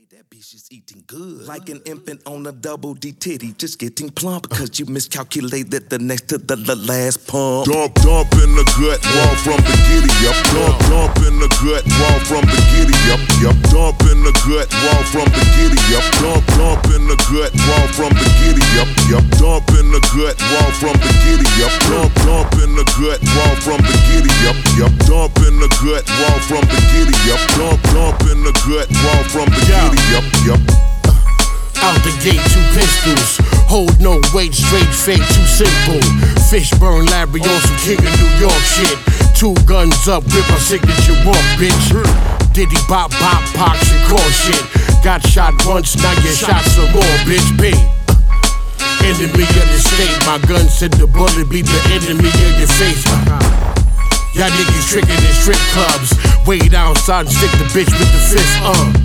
That bitch is eating good. Like an infant on a double D titty, just getting plump because you miscalculated the next to the last pump. Dump in the gut, raw from the giddy up. Dump in the gut, raw from the giddy up. Dump in the gut, raw from the giddy up. Dump in the gut, raw from the giddy up. Dump in the gut, raw from the giddy up. Dump in the gut, raw from the giddy up. Dump in the gut, raw from the giddy up. Dump in the gut, raw from the giddy up. Out the gate, 2 pistols. Hold no weight, straight fake, too simple. Fishburne Larry on some King of New York shit. 2 guns up, rip a signature walk, bitch. Diddy bop, Pac, Shakur shit. Got shot once, now you shot some more, bitch. B. Enemy of the state, my gun said the bullet be the enemy of your face. Y'all niggas tricking in strip clubs. Wait outside and stick the bitch with the fist,